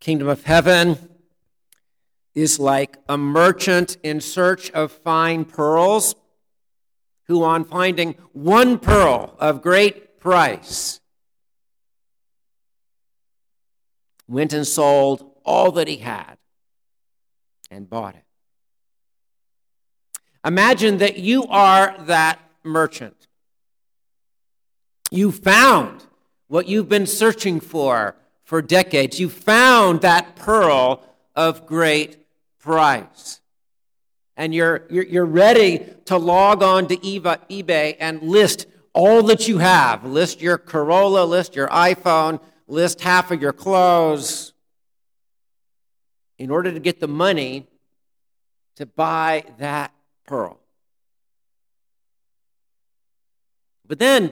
kingdom of heaven is like a merchant in search of fine pearls who, on finding one pearl of great price, went and sold all that he had and bought it. Imagine that you are that merchant. You found what you've been searching for decades. You found that pearl of great price. And you're ready to log on to eBay and list all that you have. List your Corolla, list your iPhone, list half of your clothes in order to get the money to buy that pearl. But then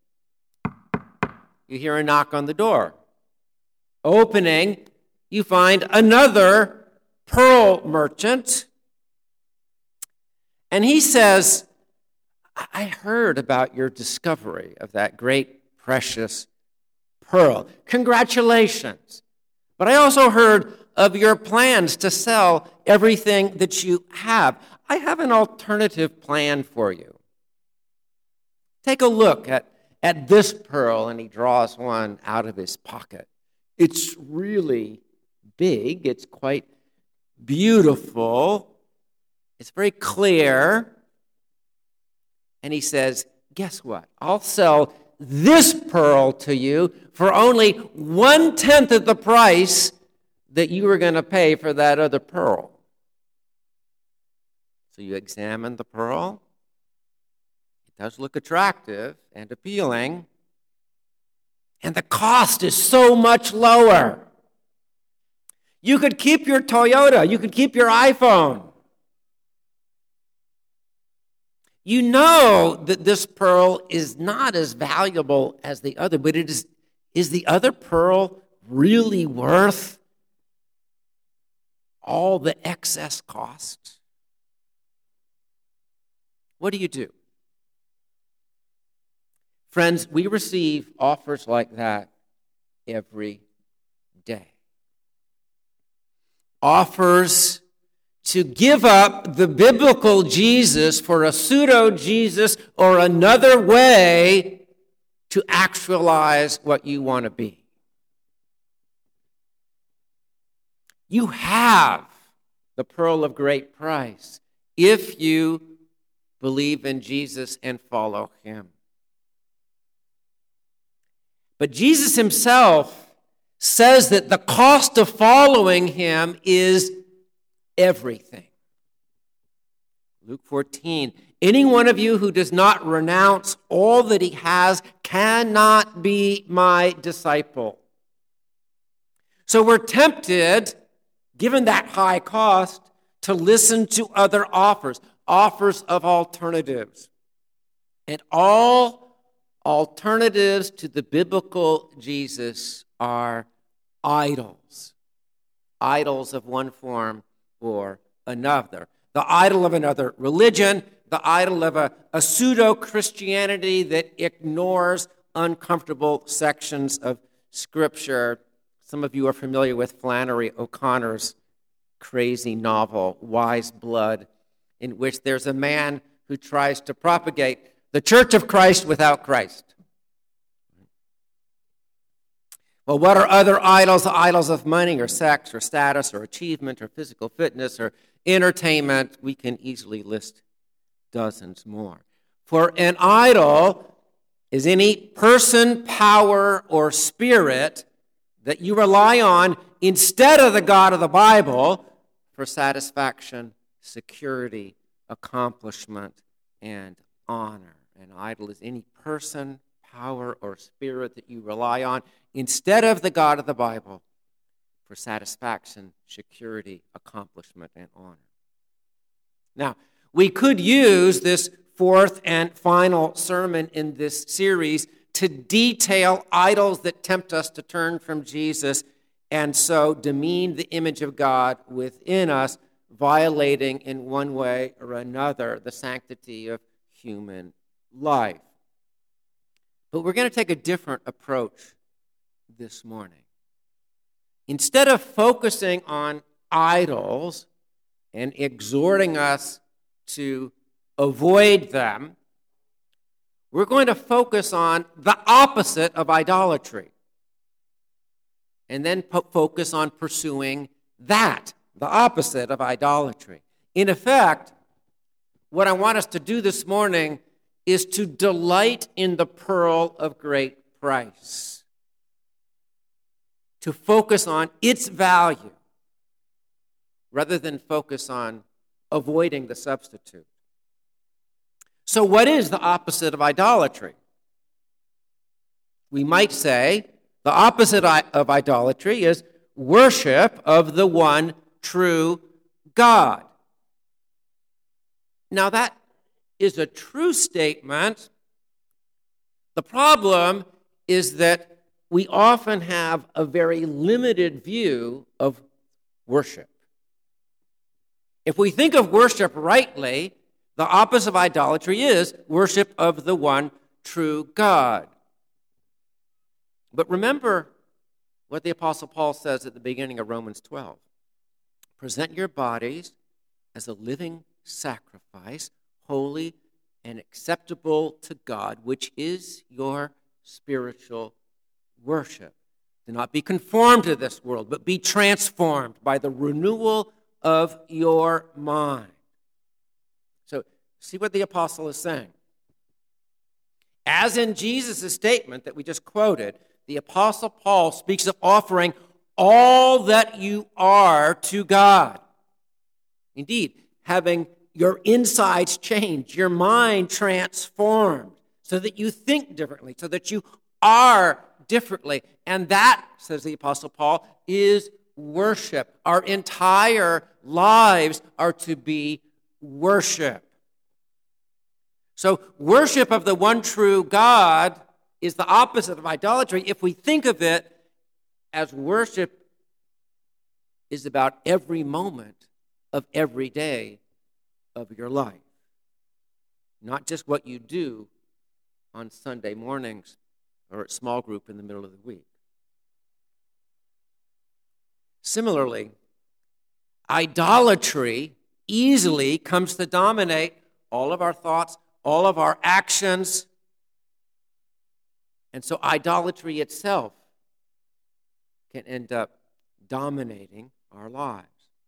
you hear a knock on the door. Opening, you find another pearl merchant. And he says, I heard about your discovery of that great, precious pearl. Congratulations. But I also heard of your plans to sell everything that you have. I have an alternative plan for you. Take a look at this pearl, and he draws one out of his pocket. It's really big. It's quite beautiful. It's very clear. And he says, guess what? I'll sell this pearl to you for only 1/10 of the price that you were going to pay for that other pearl. So you examine the pearl. It does look attractive and appealing. And the cost is so much lower. You could keep your Toyota. You could keep your iPhone. You know that this pearl is not as valuable as the other, but is the other pearl really worth all the excess cost? What do? Friends, we receive offers like that every day. Offers to give up the biblical Jesus for a pseudo-Jesus or another way to actualize what you want to be. You have the pearl of great price if you believe in Jesus and follow him. But Jesus himself says that the cost of following him is everything. Luke 14, any one of you who does not renounce all that he has cannot be my disciple. So we're tempted, given that high cost, to listen to other offers of alternatives. And all alternatives to the biblical Jesus are idols. Idols of one form or another. The idol of another religion, the idol of a pseudo-Christianity that ignores uncomfortable sections of Scripture. Some of you are familiar with Flannery O'Connor's crazy novel, Wise Blood, in which there's a man who tries to propagate the Church of Christ without Christ. Well, what are other idols? The idols of money or sex or status or achievement or physical fitness or entertainment. We can easily list dozens more. For an idol is any person, power, or spirit that you rely on instead of the God of the Bible for satisfaction, security, accomplishment, and honor. An idol is any person, power, or spirit that you rely on instead of the God of the Bible for satisfaction, security, accomplishment, and honor. Now, we could use this fourth and final sermon in this series to detail idols that tempt us to turn from Jesus and so demean the image of God within us, violating in one way or another the sanctity of human life. But we're going to take a different approach this morning. instead of focusing on idols and exhorting us to avoid them, we're going to focus on the opposite of idolatry. And then focus on pursuing that, the opposite of idolatry. In effect, what I want us to do this morning is to delight in the pearl of great price. To focus on its value rather than focus on avoiding the substitute. So what is the opposite of idolatry? We might say the opposite of idolatry is worship of the one true God. Now that is a true statement. The problem is that we often have a very limited view of worship. If we think of worship rightly, the opposite of idolatry is worship of the one true God. But remember what the Apostle Paul says at the beginning of Romans 12. Present your bodies as a living sacrifice, holy and acceptable to God, which is your spiritual worship. Do not be conformed to this world, but be transformed by the renewal of your mind. So, see what the apostle is saying. As in Jesus' statement that we just quoted, the apostle Paul speaks of offering all that you are to God. Indeed, having your insides changed, your mind transformed, so that you think differently, so that you are differently. And that, says the apostle Paul, is worship. Our entire lives are to be worship. So worship of the one true God is the opposite of idolatry if we think of it as worship is about every moment of every day of your life. Not just what you do on Sunday mornings or at small group in the middle of the week. Similarly, idolatry easily comes to dominate all of our thoughts, all of our actions. And so idolatry itself can end up dominating our lives.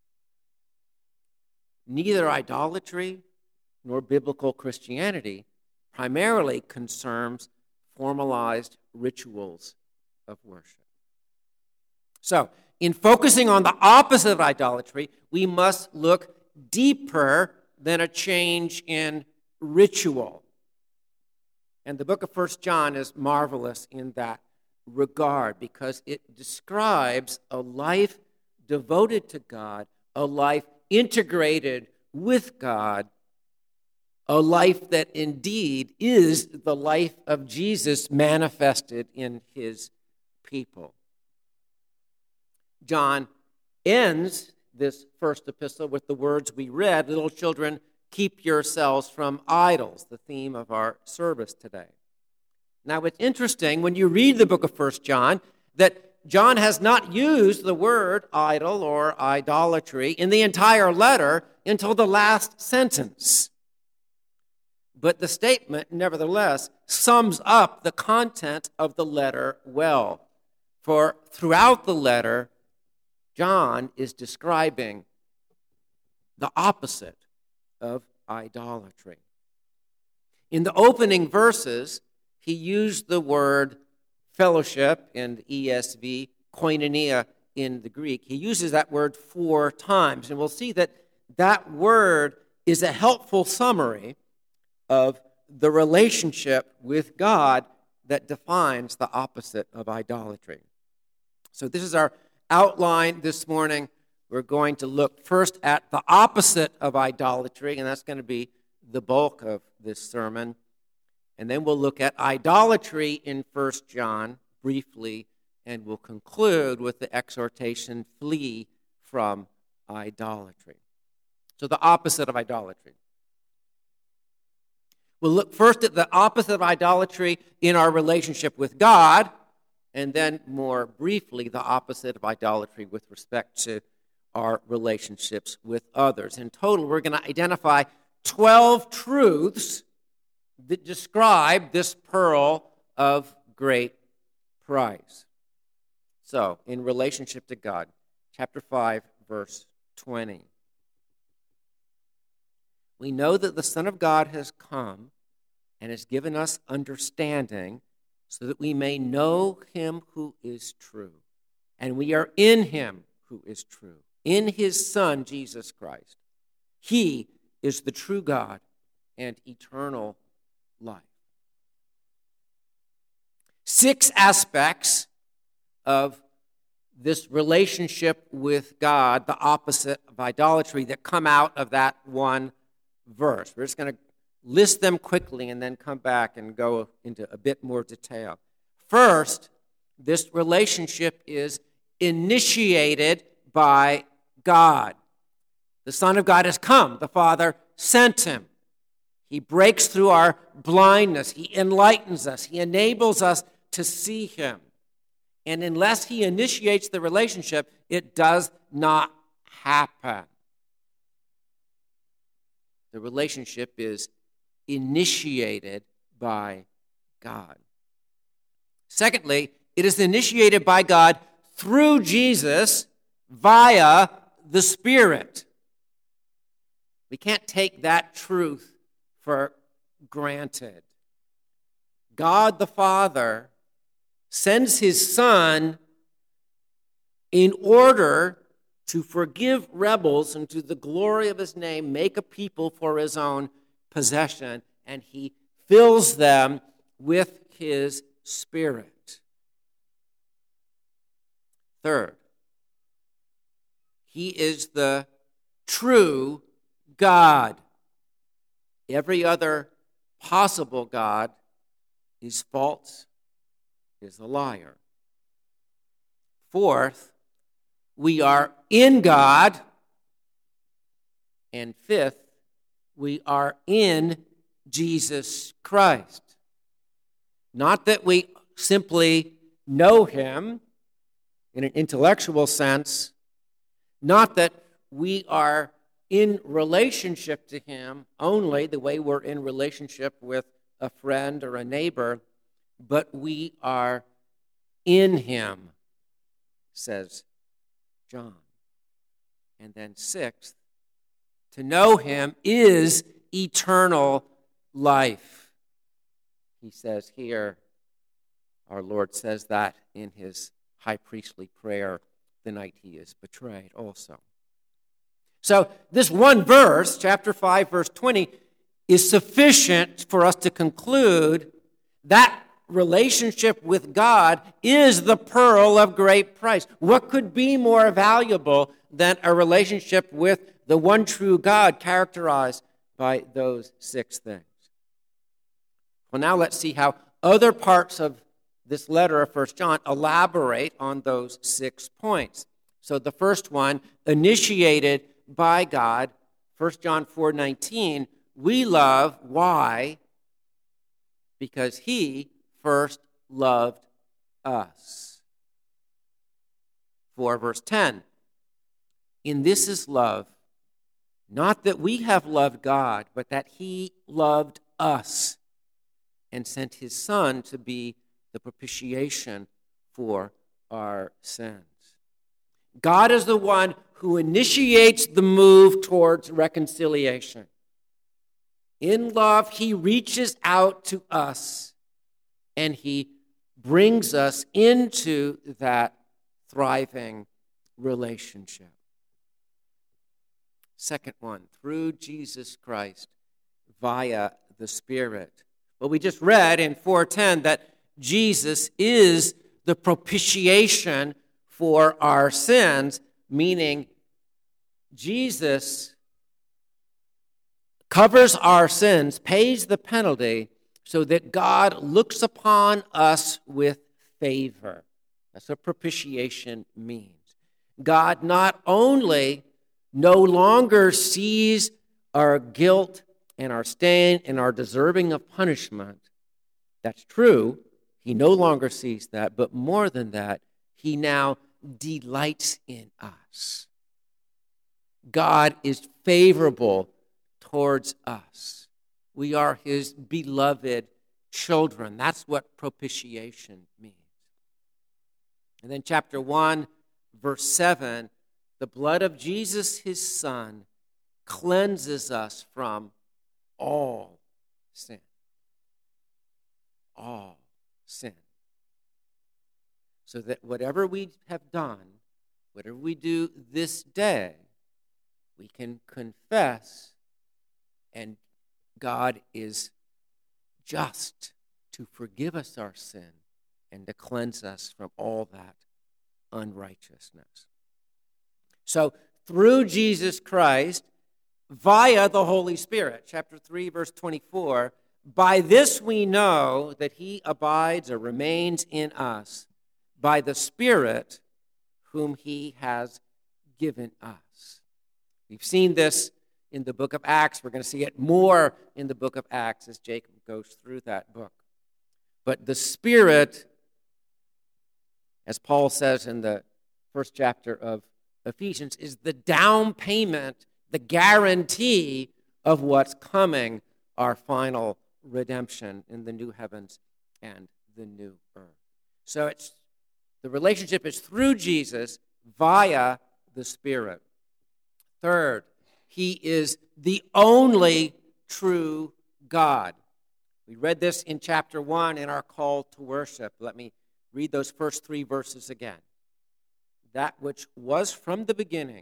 Neither idolatry nor biblical Christianity primarily concerns formalized rituals of worship. So, in focusing on the opposite of idolatry, we must look deeper than a change in ritual. And the book of 1 John is marvelous in that regard because it describes a life devoted to God, a life integrated with God, a life that indeed is the life of Jesus manifested in his people. John ends this first epistle with the words we read, "Little children, keep yourselves from idols," the theme of our service today. Now, it's interesting when you read the book of 1 John that John has not used the word idol or idolatry in the entire letter until the last sentence. But the statement, nevertheless, sums up the content of the letter well. For throughout the letter, John is describing the opposite of idolatry. In the opening verses, he used the word fellowship in the ESV, koinonia in the Greek. He uses that word 4 times, and we'll see that that word is a helpful summary of the relationship with God that defines the opposite of idolatry. So this is our outline this morning. We're going to look first at the opposite of idolatry, and that's going to be the bulk of this sermon. And then we'll look at idolatry in 1 John briefly, and we'll conclude with the exhortation, flee from idolatry. So the opposite of idolatry. We'll look first at the opposite of idolatry in our relationship with God, and then more briefly, the opposite of idolatry with respect to our relationships with others. In total, we're going to identify 12 truths that describe this pearl of great price. So, in relationship to God, chapter 5, verse 20. We know that the Son of God has come and has given us understanding so that we may know him who is true. And we are in him who is true, in his Son, Jesus Christ. He is the true God and eternal life. 6 aspects of this relationship with God, the opposite of idolatry, that come out of that one verse. We're just going to list them quickly and then come back and go into a bit more detail. First, this relationship is initiated by God. The Son of God has come. The Father sent him. He breaks through our blindness. He enlightens us. He enables us to see him. And unless he initiates the relationship, it does not happen. The relationship is initiated by God. Secondly, it is initiated by God through Jesus via the Spirit. We can't take that truth for granted. God the Father sends his Son in order to forgive rebels and to the glory of his name, make a people for his own possession, and he fills them with his Spirit. Third, he is the true God. Every other possible God is false, is a liar. Fourth, we are in God. And fifth, we are in Jesus Christ. Not that we simply know him in an intellectual sense, not that we are in relationship to him only the way we're in relationship with a friend or a neighbor, but we are in him, says John. And then sixth, to know him is eternal life. He says here, our Lord says that in his high priestly prayer the night he is betrayed also. So this one verse, chapter 5, verse 20, is sufficient for us to conclude that relationship with God is the pearl of great price. What could be more valuable than a relationship with the one true God characterized by those 6 things? Well, now let's see how other parts of this letter of 1 John elaborate on those 6 points. So the first one, initiated by God, 1 John 4:19, we love, why? Because he first loved us. 4 verse 10, in this is love, not that we have loved God, but that he loved us and sent his Son to be the propitiation for our sins. God is the one who initiates the move towards reconciliation. In love, he reaches out to us and he brings us into that thriving relationship. Second one, through Jesus Christ via the Spirit. Well, we just read in 4:10 that Jesus is the propitiation for our sins, meaning Jesus covers our sins, pays the penalty, so that God looks upon us with favor. That's what propitiation means. God not only no longer sees our guilt and our stain and our deserving of punishment. That's true. He no longer sees that, but more than that, he now delights in us. God is favorable towards us. We are his beloved children. That's what propitiation means. And then chapter 1, verse 7, the blood of Jesus, his son, cleanses us from all sin. All sin. So that whatever we have done, whatever we do this day, we can confess, and God is just to forgive us our sin and to cleanse us from all that unrighteousness. So, through Jesus Christ, via the Holy Spirit, chapter 3, verse 24, by this we know that he abides or remains in us by the Spirit whom he has given us. We've seen this in the book of Acts. We're going to see it more in the book of Acts as Jacob goes through that book. But the Spirit, as Paul says in the first chapter of Ephesians, is the down payment, the guarantee of what's coming, our final redemption in the new heavens and the new earth. So the relationship is through Jesus via the Spirit. Third, he is the only true God. We read this in chapter 1 in our call to worship. Let me read those first 3 verses again. That which was from the beginning,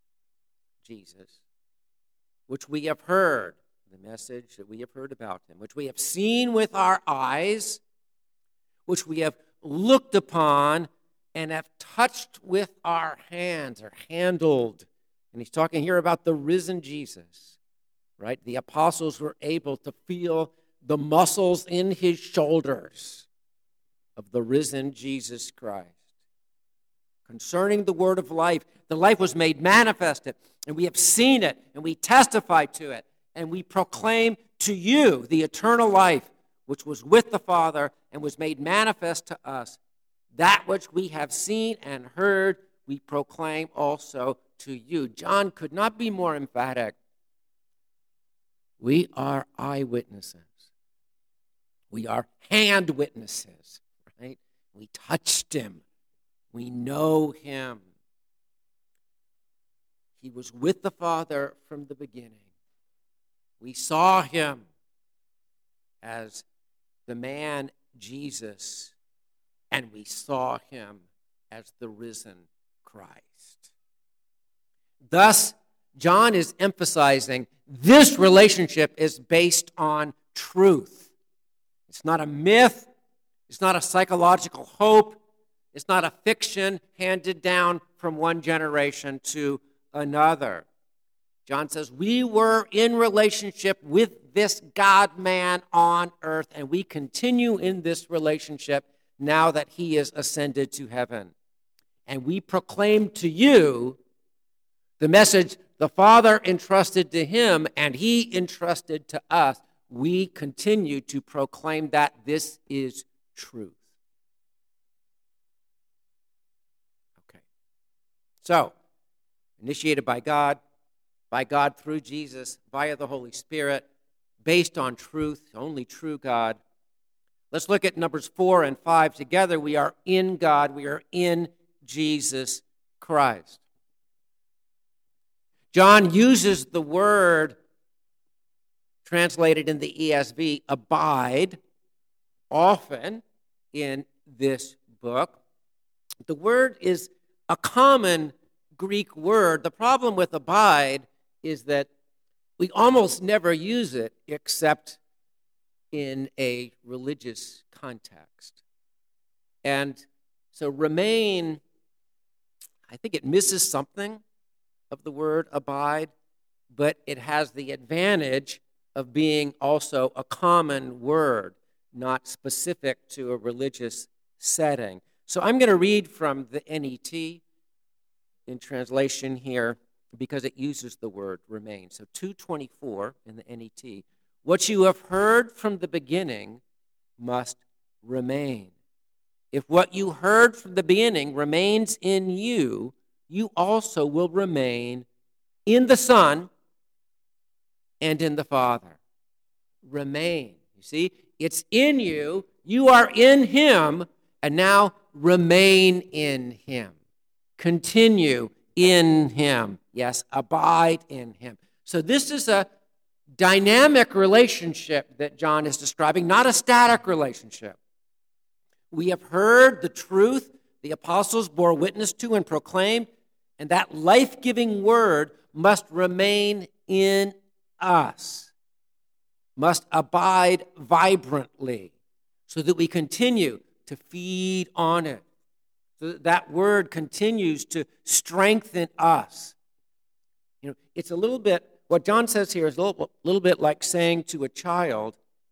Jesus, which we have heard, the message that we have heard about him, which we have seen with our eyes, which we have looked upon and have touched with our hands or handled. And he's talking here about the risen Jesus, right? The apostles were able to feel the muscles in his shoulders of the risen Jesus Christ. Concerning the word of life, the life was made manifested, and we have seen it, and we testify to it, and we proclaim to you the eternal life which was with the Father and was made manifest to us. That which we have seen and heard, we proclaim also to you. John could not be more emphatic. We are eyewitnesses. We are hand witnesses, right? We touched him. We know him. He was with the Father from the beginning. We saw him as the man Jesus, and we saw him as the risen Christ. Thus, John is emphasizing this relationship is based on truth. It's not a myth. It's not a psychological hope. It's not a fiction handed down from one generation to another. John says, we were in relationship with this God-man on earth, and we continue in this relationship now that he is ascended to heaven. And we proclaim to you the message the Father entrusted to him, and he entrusted to us. We continue to proclaim that this is truth. Okay. So, initiated by God through Jesus, via the Holy Spirit, based on truth, only true God. Let's look at Numbers 4 and 5 together. We are in God. We are in Jesus Christ. John uses the word translated in the ESV, abide, often in this book. The word is a common Greek word. The problem with abide is that we almost never use it except in a religious context. And so remain, I think it misses something of the word abide, but it has the advantage of being also a common word, not specific to a religious setting. So I'm going to read from the NET in translation here because it uses the word remain. So 224 in the NET. What you have heard from the beginning must remain. If what you heard from the beginning remains in you, you also will remain in the Son and in the Father. Remain. You see, it's in you. You are in Him, and now remain in Him. Continue in Him. Yes, abide in Him. So this is a dynamic relationship that John is describing, not a static relationship. We have heard the truth the apostles bore witness to and proclaimed, and that life-giving word must remain in us, must abide vibrantly, so that we continue to feed on it, so that word continues to strengthen us. You know, it's a little bit, what John says here is a little bit like saying to a child,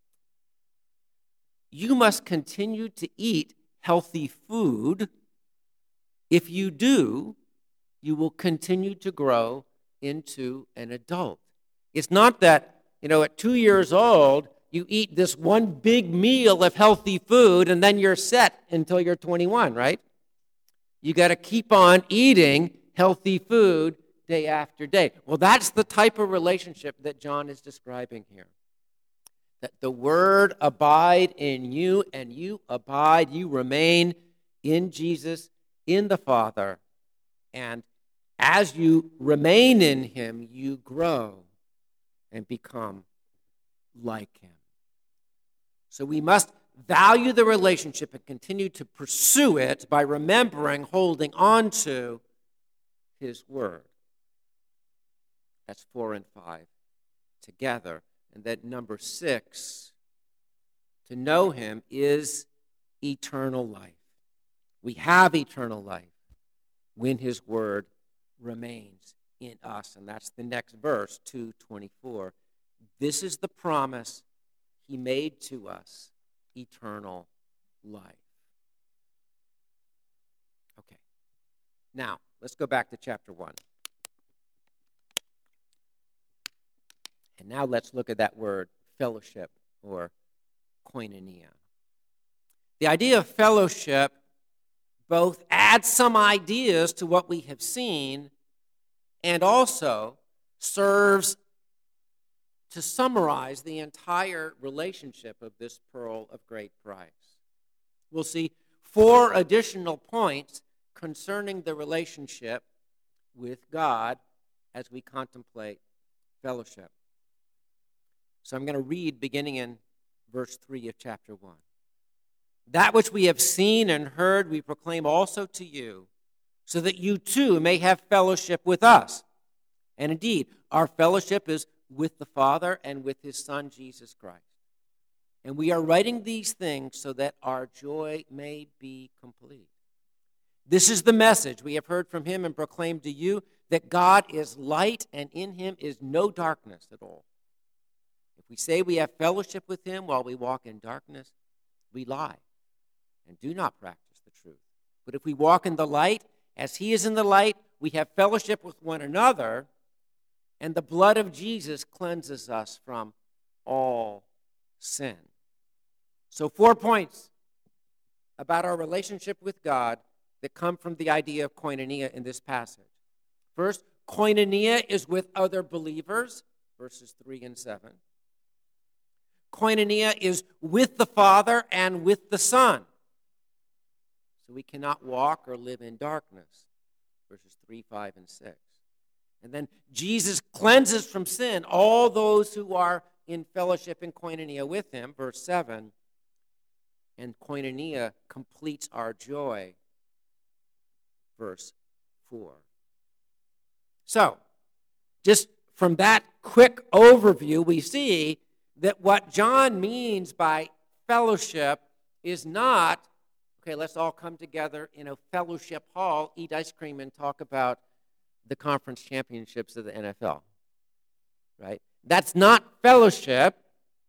you must continue to eat healthy food. If you do, you will continue to grow into an adult. It's not that, at 2 years old, you eat this one big meal of healthy food and then you're set until you're 21, right? You got to keep on eating healthy food day after day. Well, that's the type of relationship that John is describing here. That the word abide in you and you abide, you remain in Jesus, in the Father, and as you remain in Him, you grow and become like Him. So we must value the relationship and continue to pursue it by remembering, holding on to His Word. That's 4 and 5 together. And then number 6, to know Him is eternal life. We have eternal life when His Word remains in us. And that's the next verse, 2:24. This is the promise He made to us, eternal life. Okay. Now, let's go back to chapter 1. And now let's look at that word, fellowship, or koinonia. The idea of fellowship both adds some ideas to what we have seen and also serves to summarize the entire relationship of this pearl of great price. We'll see 4 additional points concerning the relationship with God as we contemplate fellowship. So I'm going to read beginning in verse 3 of chapter 1. That which we have seen and heard we proclaim also to you, so that you too may have fellowship with us. And indeed, our fellowship is with the Father and with His Son, Jesus Christ. And we are writing these things so that our joy may be complete. This is the message we have heard from Him and proclaimed to you, that God is light and in Him is no darkness at all. If we say we have fellowship with Him while we walk in darkness, we lie and do not practice the truth. But if we walk in the light, as He is in the light, we have fellowship with one another, and the blood of Jesus cleanses us from all sin. So 4 points about our relationship with God that come from the idea of koinonia in this passage. First, koinonia is with other believers, verses 3 and 7. Koinonia is with the Father and with the Son. So we cannot walk or live in darkness, verses 3, 5, and 6. And then Jesus cleanses from sin all those who are in fellowship and koinonia with Him, verse 7. And koinonia completes our joy, verse 4. So, just from that quick overview, we see that what John means by fellowship is not, okay, let's all come together in a fellowship hall, eat ice cream, and talk about the conference championships of the NFL, right? That's not fellowship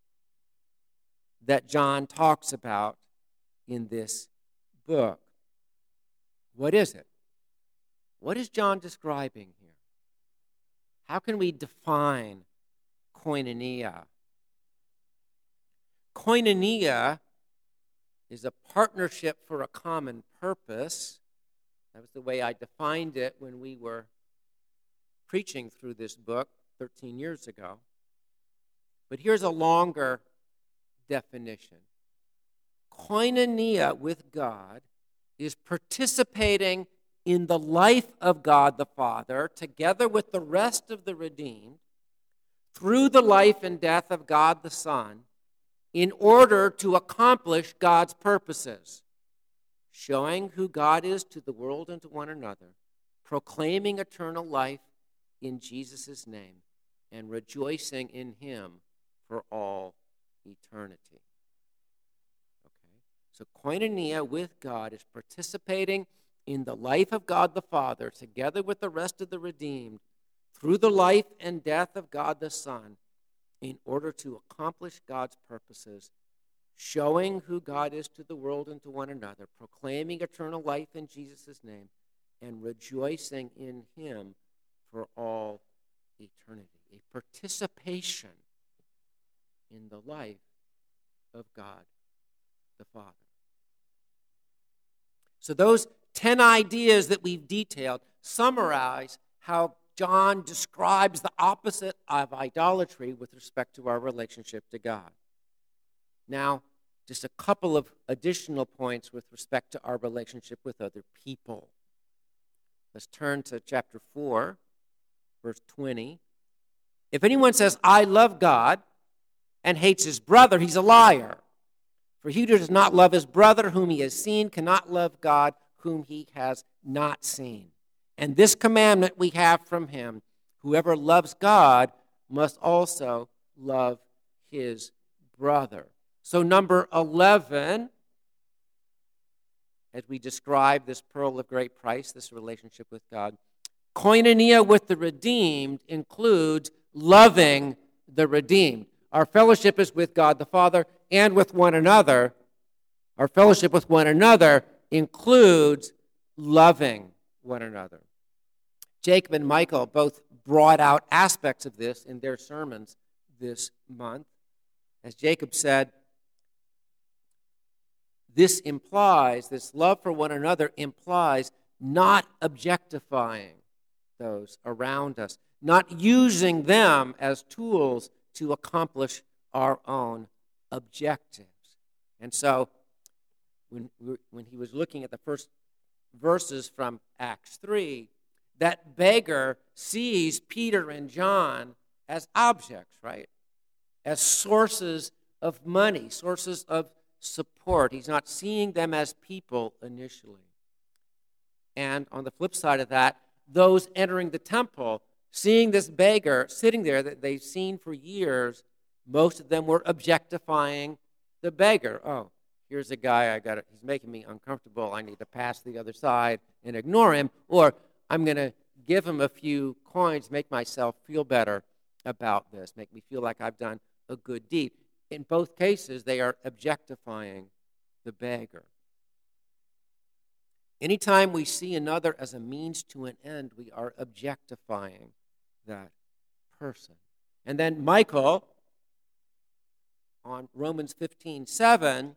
that John talks about in this book. What is it? What is John describing here? How can we define koinonia? Koinonia is a partnership for a common purpose. That was the way I defined it when we were preaching through this book 13 years ago. But here's a longer definition. Koinonia with God is participating in the life of God the Father together with the rest of the redeemed through the life and death of God the Son in order to accomplish God's purposes, showing who God is to the world and to one another, proclaiming eternal life in Jesus' name, and rejoicing in him for all eternity. Okay? So koinonia with God is participating in the life of God the Father together with the rest of the redeemed through the life and death of God the Son in order to accomplish God's purposes, showing who God is to the world and to one another, proclaiming eternal life in Jesus' name, and rejoicing in him for all eternity. A participation in the life of God the Father. So those 10 ideas that we've detailed summarize how John describes the opposite of idolatry with respect to our relationship to God. Now, just a couple of additional points with respect to our relationship with other people. Let's turn to chapter 4, verse 20. If anyone says, I love God, and hates his brother, he's a liar. For he who does not love his brother whom he has seen cannot love God whom he has not seen. And this commandment we have from him, whoever loves God must also love his brother. So number 11, as we describe this pearl of great price, this relationship with God, koinonia with the redeemed includes loving the redeemed. Our fellowship is with God the Father and with one another. Our fellowship with one another includes loving one another. Jacob and Michael both brought out aspects of this in their sermons this month. As Jacob said, this love for one another implies not objectifying those around us, not using them as tools to accomplish our own objectives. And so, when he was looking at the first verses from Acts 3, that beggar sees Peter and John as objects, right? As sources of money, sources of support. He's not seeing them as people initially. And on the flip side of that, those entering the temple, seeing this beggar sitting there that they've seen for years, most of them were objectifying the beggar. Oh, here's a guy, he's making me uncomfortable. I need to pass the other side and ignore him. Or I'm going to give him a few coins, make myself feel better about this, make me feel like I've done a good deed. In both cases, they are objectifying the beggar. Anytime we see another as a means to an end, we are objectifying that person. And then Michael, on Romans 15:7,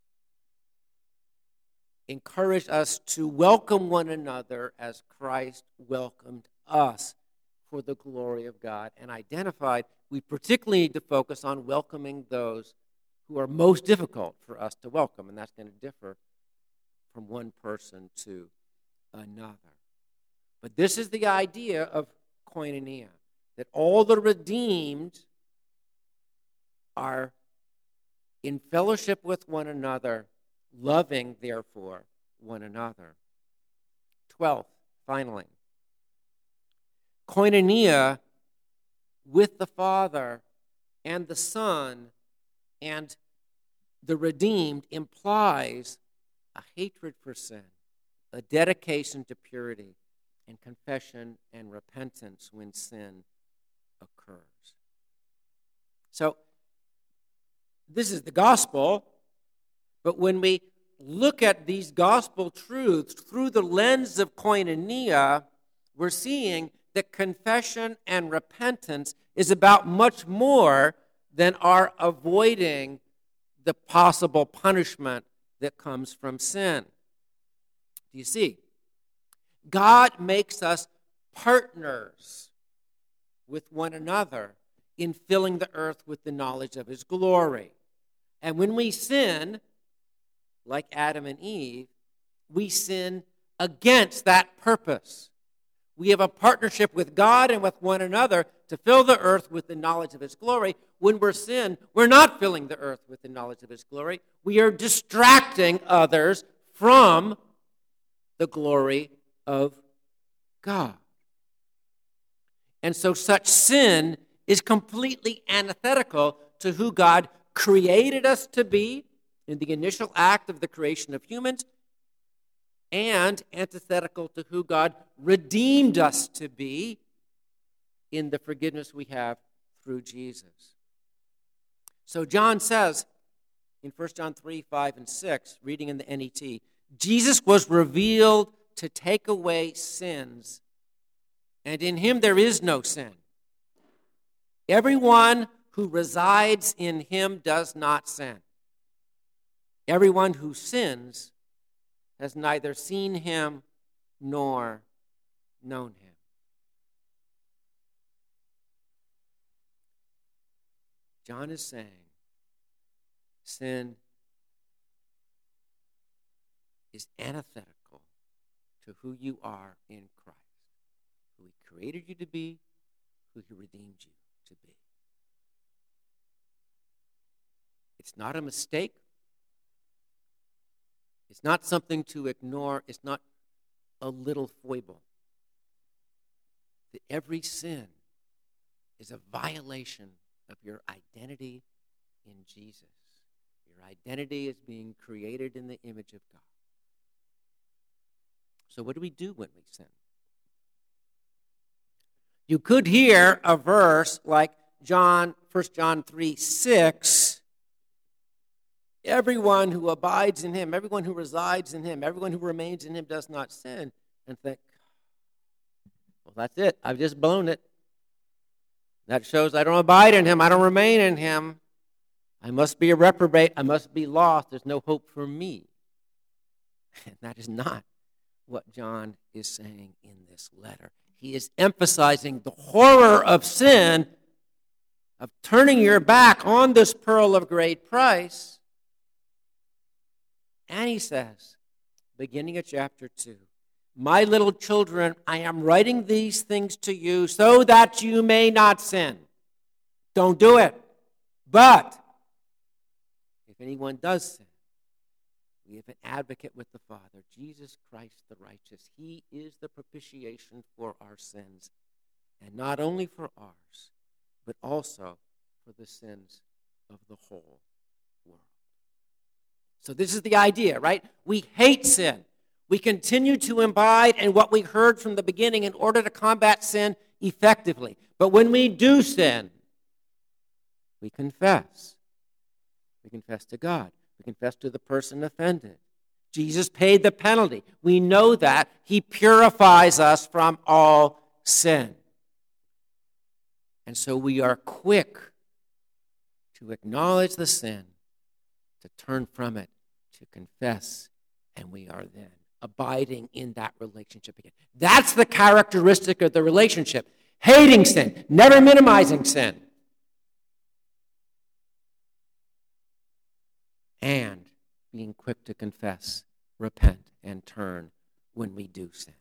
encouraged us to welcome one another as Christ welcomed us for the glory of God, and identified we particularly need to focus on welcoming those who are most difficult for us to welcome, and that's going to differ from one person to another. But this is the idea of koinonia, that all the redeemed are in fellowship with one another, loving, therefore, one another. 12th, finally, koinonia with the Father and the Son and the redeemed implies a hatred for sin, a dedication to purity, and confession and repentance when sin occurs. So, this is the gospel, but when we look at these gospel truths through the lens of koinonia, we're seeing that confession and repentance is about much more than our avoiding the possible punishment that comes from sin. Do you see? God makes us partners with one another in filling the earth with the knowledge of his glory. And when we sin, like Adam and Eve, we sin against that purpose. We have a partnership with God and with one another to fill the earth with the knowledge of his glory. When we're sin, we're not filling the earth with the knowledge of his glory. We are distracting others from the glory of God. And so such sin is completely antithetical to who God created us to be in the initial act of the creation of humans, and antithetical to who God redeemed us to be in the forgiveness we have through Jesus. So John says in 1 John 3, 5, and 6, reading in the NET, Jesus was revealed to take away sins, and in him there is no sin. Everyone who resides in him does not sin. Everyone who sins has neither seen him nor known him. John is saying sin is antithetical to who you are in Christ, who he created you to be, who he redeemed you to be. It's not a mistake. It's not something to ignore. It's not a little foible. That every sin is a violation of your identity in Jesus. Your identity is being created in the image of God. So what do we do when we sin? You could hear a verse like 1 John 3, 6, everyone who abides in him, everyone who resides in him, everyone who remains in him does not sin, and think, well, that's it. I've just blown it. That shows I don't abide in him. I don't remain in him. I must be a reprobate. I must be lost. There's no hope for me. And that is not what John is saying in this letter. He is emphasizing the horror of sin, of turning your back on this pearl of great price. And he says, beginning at chapter 2, my little children, I am writing these things to you so that you may not sin. Don't do it. But if anyone does sin, we have an advocate with the Father, Jesus Christ the righteous. He is the propitiation for our sins, and not only for ours, but also for the sins of the whole world. So this is the idea, right? We hate sin. We continue to imbibe in what we heard from the beginning in order to combat sin effectively. But when we do sin, we confess. We confess to God. We confess to the person offended. Jesus paid the penalty. We know that. He purifies us from all sin. And so we are quick to acknowledge the sin, to turn from it, to confess, and we are then abiding in that relationship again. That's the characteristic of the relationship. Hating sin, never minimizing sin. And being quick to confess, repent, and turn when we do sin.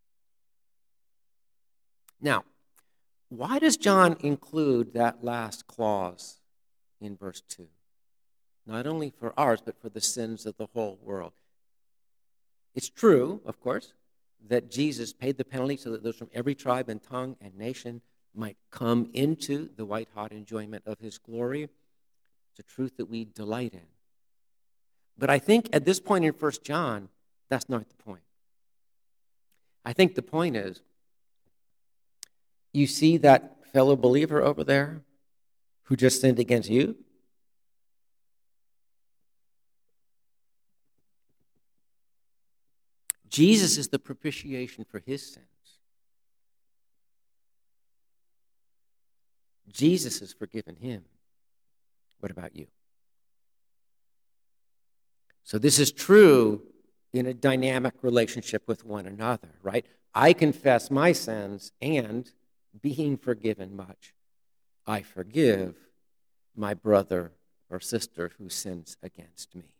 Now, why does John include that last clause in verse 2? Not only for ours, but for the sins of the whole world. It's true, of course, that Jesus paid the penalty so that those from every tribe and tongue and nation might come into the white-hot enjoyment of his glory. It's a truth that we delight in. But I think at this point in 1 John, that's not the point. I think the point is, you see that fellow believer over there who just sinned against you? Jesus is the propitiation for his sins. Jesus has forgiven him. What about you? So this is true in a dynamic relationship with one another, right? I confess my sins, and being forgiven much, I forgive my brother or sister who sins against me.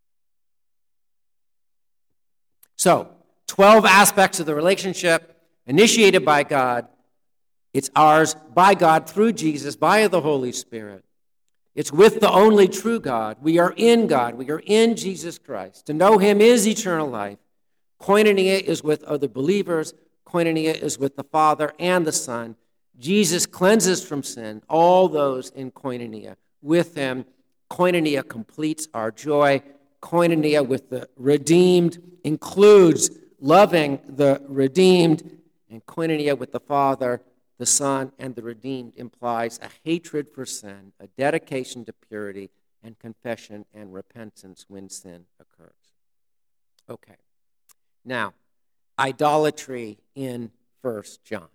So, 12 aspects of the relationship initiated by God. It's ours by God through Jesus, by the Holy Spirit. It's with the only true God. We are in God. We are in Jesus Christ. To know him is eternal life. Koinonia is with other believers. Koinonia is with the Father and the Son. Jesus cleanses from sin all those in koinonia with him. Koinonia completes our joy. Koinonia with the redeemed includes loving the redeemed. And koinonia with the Father, the Son, and the redeemed implies a hatred for sin, a dedication to purity, and confession and repentance when sin occurs. Okay. Now, idolatry in 1 John.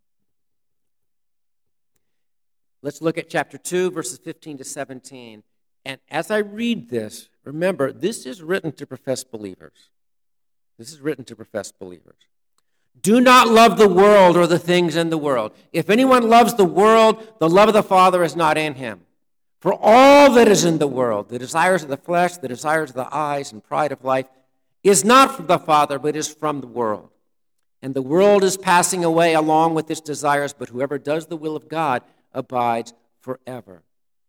Let's look at chapter 2, verses 15 to 17. And as I read this, remember, this is written to professed believers. This is written to professed believers. Do not love the world or the things in the world. If anyone loves the world, the love of the Father is not in him. For all that is in the world, the desires of the flesh, the desires of the eyes, and pride of life, is not from the Father, but is from the world. And the world is passing away along with its desires, but whoever does the will of God abides forever.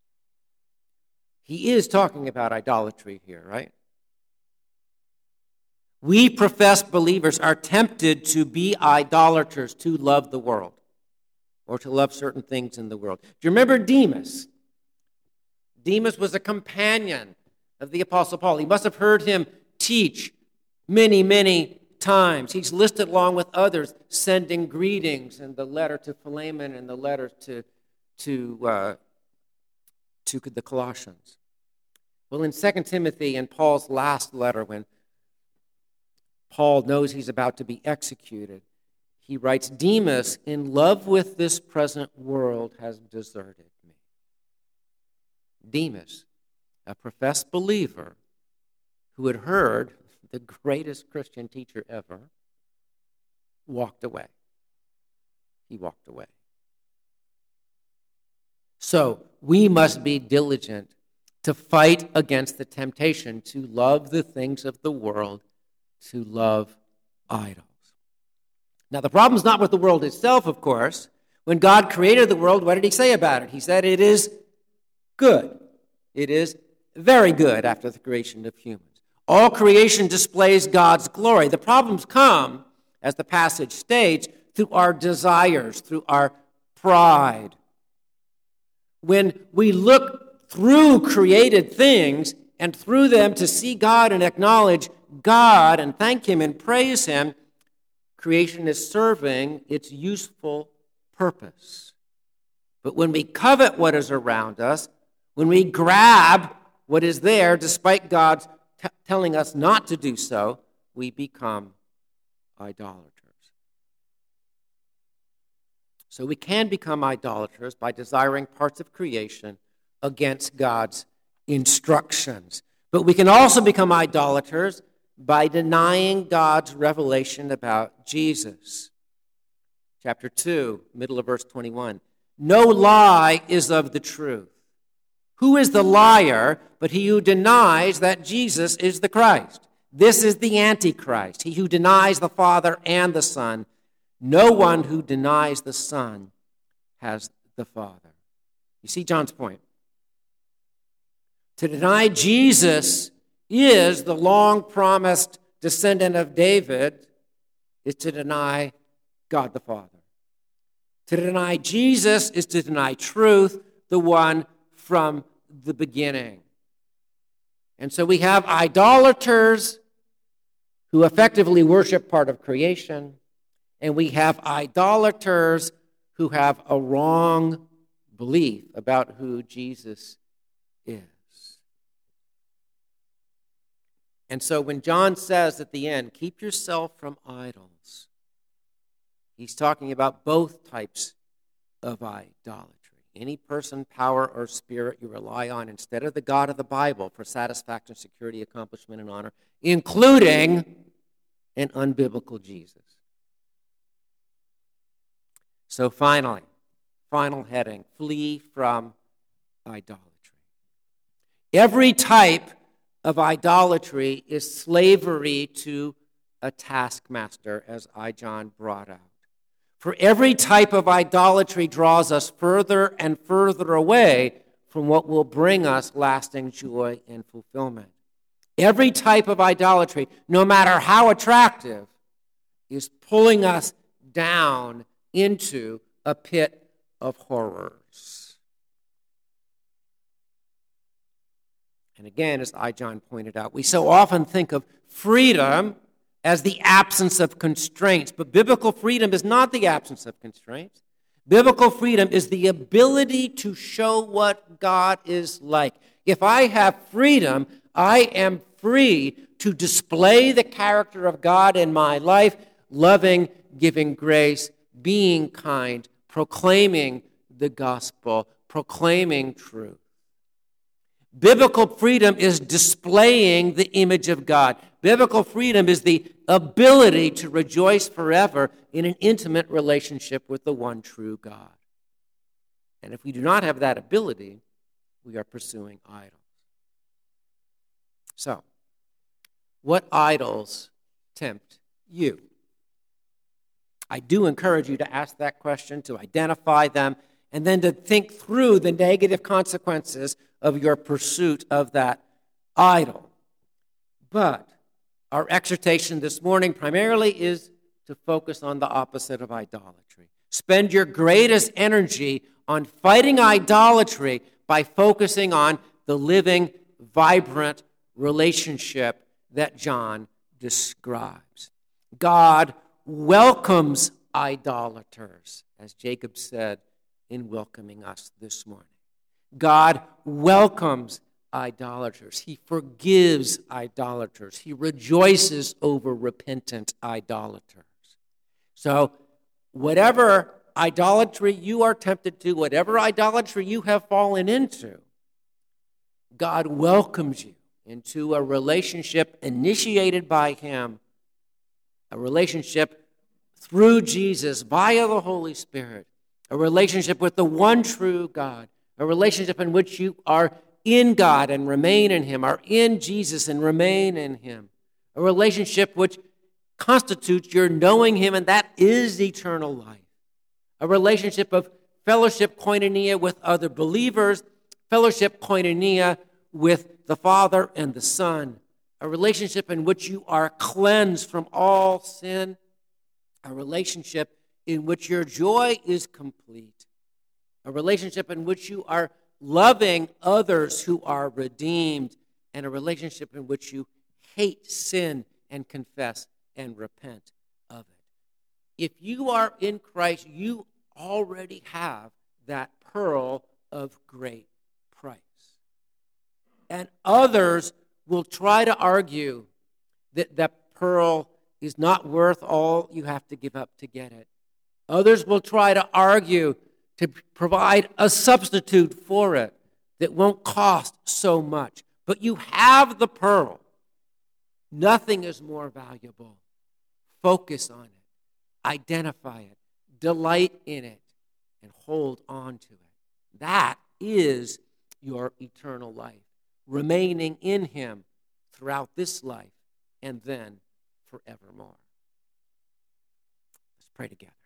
He is talking about idolatry here, right? We professed believers are tempted to be idolaters, to love the world, or to love certain things in the world. Do you remember Demas? Demas was a companion of the Apostle Paul. He must have heard him teach many, many times. He's listed along with others, sending greetings in the letter to Philemon and the letter to the Colossians. Well, in 2 Timothy, in Paul's last letter, when Paul knows he's about to be executed, he writes, Demas, in love with this present world, has deserted me. Demas, a professed believer who had heard the greatest Christian teacher ever, walked away. He walked away. So we must be diligent to fight against the temptation to love the things of the world, to love idols. Now, the problem's not with the world itself, of course. When God created the world, what did he say about it? He said it is good. It is very good after the creation of humans. All creation displays God's glory. The problems come, as the passage states, through our desires, through our pride. When we look through created things and through them to see God and acknowledge God and thank him and praise him, creation is serving its useful purpose. But when we covet what is around us, when we grab what is there despite God's telling us not to do so, we become idolaters. So we can become idolaters by desiring parts of creation against God's instructions. But we can also become idolaters by denying God's revelation about Jesus. Chapter 2, middle of verse 21. No lie is of the truth. Who is the liar but he who denies that Jesus is the Christ? This is the Antichrist, he who denies the Father and the Son. No one who denies the Son has the Father. You see John's point. To deny Jesus is the long-promised descendant of David is to deny God the Father. To deny Jesus is to deny truth, the one from the beginning. And so we have idolaters who effectively worship part of creation, and we have idolaters who have a wrong belief about who Jesus is. And so when John says at the end, keep yourself from idols, he's talking about both types of idolatry. any person, power, or spirit you rely on instead of the God of the Bible for satisfaction, security, accomplishment, and honor, including an unbiblical Jesus. So finally, final heading, flee from idolatry. Every type of idolatry is slavery to a taskmaster, as I. John brought out. For every type of idolatry draws us further and further away from what will bring us lasting joy and fulfillment. Every type of idolatry, no matter how attractive, is pulling us down into a pit of horrors. And again, as I. John pointed out, we so often think of freedom as the absence of constraints. But biblical freedom is not the absence of constraints. Biblical freedom is the ability to show what God is like. If I have freedom, I am free to display the character of God in my life, loving, giving grace, being kind, proclaiming the gospel, proclaiming truth. Biblical freedom is displaying the image of God. Biblical freedom is the ability to rejoice forever in an intimate relationship with the one true God. And if we do not have that ability, we are pursuing idols. So, what idols tempt you? I do encourage you to ask that question, to identify them, and then to think through the negative consequences of your pursuit of that idol. But our exhortation this morning primarily is to focus on the opposite of idolatry. Spend your greatest energy on fighting idolatry by focusing on the living, vibrant relationship that John describes. God welcomes idolaters, as Jacob said in welcoming us this morning. God welcomes idolaters. He forgives idolaters. He rejoices over repentant idolaters. So, whatever idolatry you are tempted to, whatever idolatry you have fallen into, God welcomes you into a relationship initiated by Him, a relationship through Jesus via the Holy Spirit, a relationship with the one true God, a relationship in which you are in God and remain in Him, are in Jesus and remain in Him, a relationship which constitutes your knowing Him, and that is eternal life, a relationship of fellowship koinonia with other believers, fellowship koinonia with the Father and the Son, a relationship in which you are cleansed from all sin, a relationship in which your joy is complete, a relationship in which you are loving others who are redeemed, and a relationship in which you hate sin and confess and repent of it. If you are in Christ, you already have that pearl of great price. And others will try to argue that that pearl is not worth all you have to give up to get it. Others will try to argue to provide a substitute for it that won't cost so much. But you have the pearl. Nothing is more valuable. Focus on it. Identify it. Delight in it. And hold on to it. That is your eternal life. Remaining in Him throughout this life and then forevermore. Let's pray together.